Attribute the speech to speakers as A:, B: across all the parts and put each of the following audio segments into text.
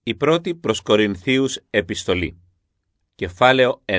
A: Η πρώτη προς Κορινθίους επιστολή. Κεφάλαιο 1.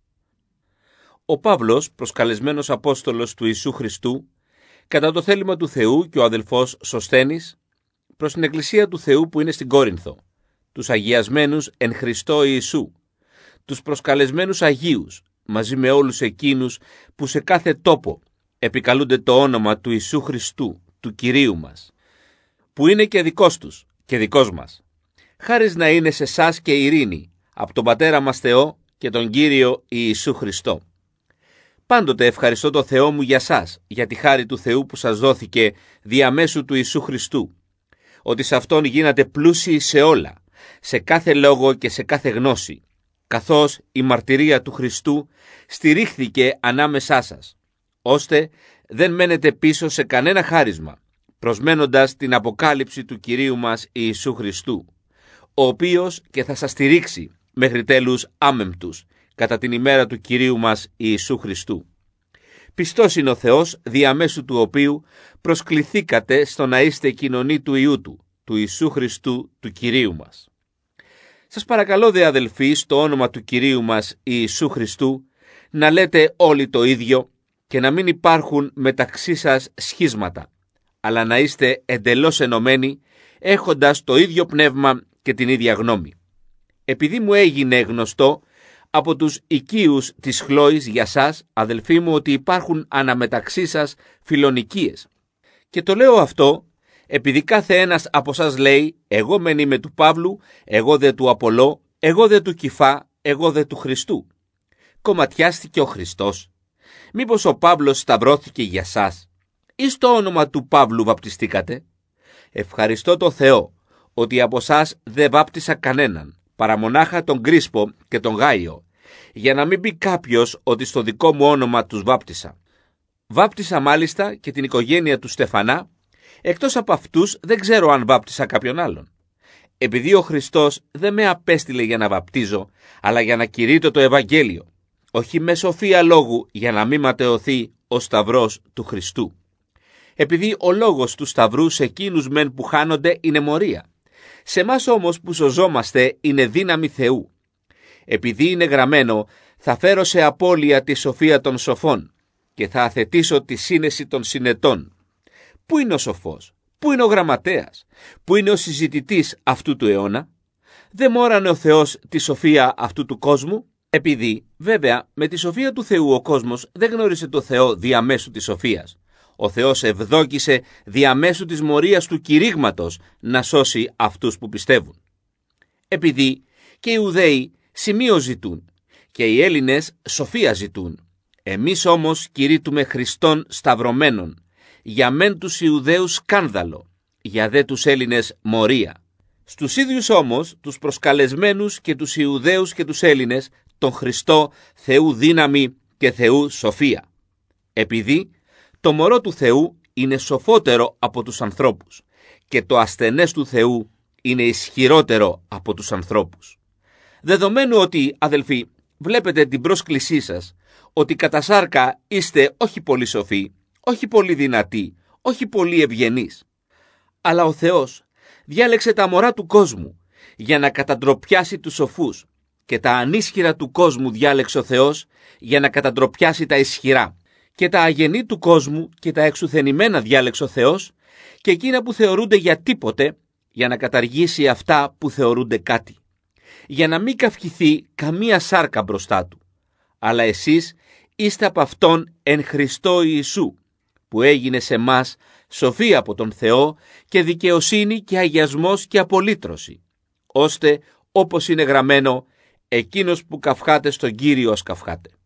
A: Ο Παύλος, προσκαλεσμένος Απόστολος του Ιησού Χριστού, κατά το θέλημα του Θεού και ο αδελφός Σωσθένης, προς την Εκκλησία του Θεού που είναι στην Κόρινθο, τους αγιασμένους εν Χριστώ Ιησού, τους προσκαλεσμένους Αγίους, μαζί με όλους εκείνους που σε κάθε τόπο επικαλούνται το όνομα του Ιησού Χριστού, του Κυρίου μας, που είναι και δικός τους και δικός μας. Χάρις να είναι σε εσάς και ειρήνη από τον Πατέρα μας Θεό και τον Κύριο Ιησού Χριστό. Πάντοτε ευχαριστώ το Θεό μου για σας, για τη χάρη του Θεού που σας δόθηκε διαμέσου του Ιησού Χριστού, ότι σε Αυτόν γίνατε πλούσιοι σε όλα, σε κάθε λόγο και σε κάθε γνώση, καθώς η μαρτυρία του Χριστού στηρίχθηκε ανάμεσά σας, ώστε δεν μένετε πίσω σε κανένα χάρισμα, προσμένοντας την αποκάλυψη του Κυρίου μας Ιησού Χριστού, ο οποίος και θα σας στηρίξει μέχρι τέλους άμεμπτους, κατά την ημέρα του Κυρίου μας Ιησού Χριστού. Πιστός είναι ο Θεός, διαμέσου του οποίου προσκληθήκατε στο να είστε κοινωνοί του Υιού Του, του Ιησού Χριστού, του Κυρίου μας. Σας παρακαλώ δε αδελφοί, στο όνομα του Κυρίου μας Ιησού Χριστού, να λέτε όλοι το ίδιο και να μην υπάρχουν μεταξύ σας σχίσματα, αλλά να είστε εντελώς ενωμένοι, έχοντας το ίδιο πνεύμα και την ίδια γνώμη. Επειδή μου έγινε γνωστό από τους οικείους της Χλόης για σας, αδελφοί μου, ότι υπάρχουν αναμεταξύ σας φιλονικίες. Και το λέω αυτό επειδή κάθε ένας από σας λέει, εγώ μεν είμαι του Παύλου, εγώ δε του Απολώ, εγώ δε του Κηφά, εγώ δε του Χριστού. Κομματιάστηκε ο Χριστός? Μήπως ο Παύλος σταυρώθηκε για σας? Ή στο όνομα του Παύλου βαπτιστήκατε? Ευχαριστώ το Θεό ότι από σας δεν βάπτισα κανέναν, παρά μονάχα τον Κρίσπο και τον Γάιο, για να μην πει κάποιος ότι στο δικό μου όνομα τους βάπτισα. Βάπτισα μάλιστα και την οικογένεια του Στεφανά, εκτός από αυτούς δεν ξέρω αν βάπτισα κάποιον άλλον. Επειδή ο Χριστός δεν με απέστειλε για να βαπτίζω, αλλά για να κηρύττω το Ευαγγέλιο, όχι με σοφία λόγου, για να μην ματαιωθεί ο σταυρός του Χριστού. Επειδή ο λόγος του σταυρού σε εκείνους μεν που χάνονται είναι μορία, σε εμάς όμως που σωζόμαστε είναι δύναμη Θεού. Επειδή είναι γραμμένο, θα φέρω σε απώλεια τη σοφία των σοφών και θα αθετήσω τη σύνεση των συνετών. Πού είναι ο σοφός? Πού είναι ο γραμματέας? Πού είναι ο συζητητής αυτού του αιώνα? Δεν μόρανε ο Θεός τη σοφία αυτού του κόσμου? Επειδή, βέβαια, με τη σοφία του Θεού ο κόσμος δεν γνώρισε το Θεό διαμέσου της σοφίας. Ο Θεός ευδόκησε διαμέσου της μορίας του κηρύγματος να σώσει αυτούς που πιστεύουν. Επειδή και οι Ιουδαίοι σημείο ζητούν και οι Έλληνες σοφία ζητούν, εμείς όμως κηρύττουμε Χριστόν σταυρωμένον, για μεν τους Ιουδαίους σκάνδαλο, για δε τους Έλληνες μορία. Στους ίδιους όμως, τους προσκαλεσμένους και τους Ιουδαίους και τους Έλληνες, τον Χριστό Θεού δύναμη και Θεού σοφία. Επειδή το μωρό του Θεού είναι σοφότερο από τους ανθρώπους και το ασθενές του Θεού είναι ισχυρότερο από τους ανθρώπους. Δεδομένου ότι, αδελφοί, βλέπετε την πρόσκλησή σας, ότι κατά σάρκα είστε όχι πολύ σοφοί, όχι πολύ δυνατοί, όχι πολύ ευγενείς. Αλλά ο Θεός διάλεξε τα μωρά του κόσμου για να καταντροπιάσει τους σοφούς και τα ανίσχυρα του κόσμου διάλεξε ο Θεός για να καταντροπιάσει τα ισχυρά. Και τα αγενή του κόσμου και τα εξουθενημένα διάλεξε ο Θεός και εκείνα που θεωρούνται για τίποτε για να καταργήσει αυτά που θεωρούνται κάτι. Για να μην καυχηθεί καμία σάρκα μπροστά του. Αλλά εσείς είστε από Αυτόν εν Χριστώ Ιησού, που έγινε σε μας σοφία από τον Θεό και δικαιοσύνη και αγιασμός και απολύτρωση, ώστε όπως είναι γραμμένο, εκείνος που καυχάται στον Κύριο ας καυχάται.